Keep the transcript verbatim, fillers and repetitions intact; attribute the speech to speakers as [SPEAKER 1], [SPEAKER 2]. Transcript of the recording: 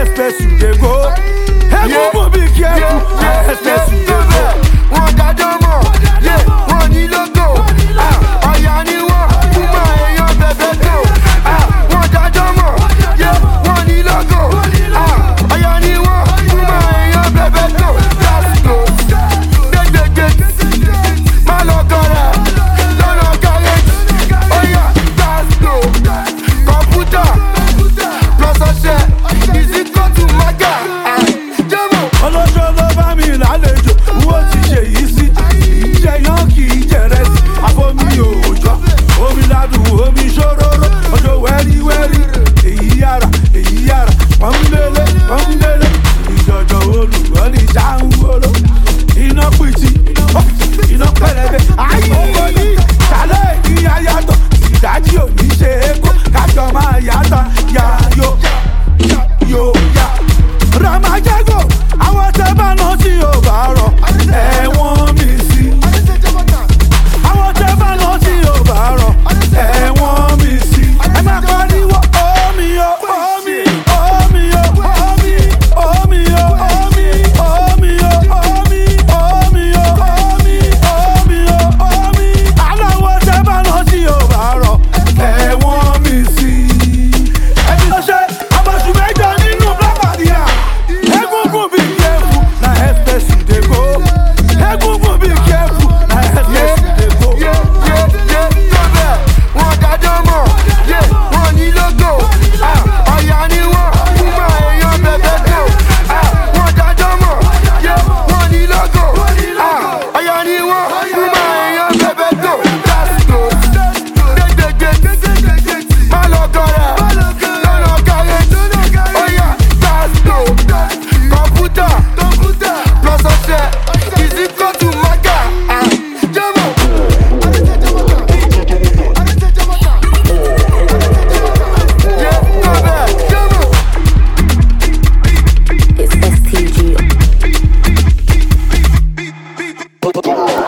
[SPEAKER 1] express you dey go. Egungun be careful, na express you dey go.
[SPEAKER 2] Wọ́n dájọ́ mọ̀, wọ́n ní lógo. Ọ̀yà ni wọ́n, kúmọ̀ èèyàn bẹ̀bẹ̀ tó. Wọ́n dájọ́ mọ̀, wọ́n ní lógo. Ọ̀yà ni wọ́n, kúmọ̀ èèyàn bẹ̀bẹ̀ tó. Lásìkò, dédédé, má lọ kọ́ra, lọ́nà gáréjì. Ọ̀yà lásìkò, kọ̀mpútà, lọ́sọ̀ṣẹ́, ìsìnkú tún mága. Jẹ́mọ̀.
[SPEAKER 1] Ọlọ́jọ́ ló bá mi lálejò, wọ́n ti ṣe yìí sí. Ìjẹyàn kì í jẹrẹsì, àfomi òòjọ́. Omi ládùn, omi ṣòróró, ọjọ́ wẹ́rí wẹ́rí. Èyí yára, èyí yára, pọ́nbélé, pọ́nbélé. Ìjọjọ olùkọ́ ní jáǹgbóló. Iná pìtì, iná pẹlẹbẹ. Ayé owó ní ṣàlẹ̀ ìyá yàtọ̀. Ìdájí ò ní ṣe é kó, kájọ máa yàtọ̀. Yá yó, yó yá. Ramajago, àwọn tẹ́ bá lọ sí ọba rọ̀, ẹ̀wọ̀n mi sí. Àwọn tẹ́ bá lọ sí ọba rọ̀, ẹ̀wọ̀n mi sí. Ẹ máa pariwo omi o, omi, omi o, omi, omi o, omi, omi o, omi, omi o, omi, omi o, omi. Aláwọ̀ tẹ́ bá lọ sí ọba rọ̀, ẹ̀wọ̀n mi sí. Ẹbí ló ṣe àbọ̀ṣù mẹ́jọ nínú Blackmaria. Egungun be careful, na express you dey go. Egungun be careful, na express you dey go.
[SPEAKER 2] Wọ́n dájọ́ mọ̀, wọ́n ní lógo. Ọ̀yà ni wọ́n, kúmọ̀ èèyàn bẹ̀bẹ̀ tó. Wọ́n dájọ́ mọ̀, wọ́n ní lógo. Ọ̀yà ni wọ́n, kúmọ̀ èèyàn bẹ̀bẹ̀ tó. Lásìkò, dédédé, má lọ kọ́ra, lọ́nà gáréjì. Ọ̀yà lásìkò, kọ̀mpútà, lọ́sọ̀ṣẹ́, ìsìnkú tún mága. Jẹ́mọ̀.
[SPEAKER 3] It's S T G.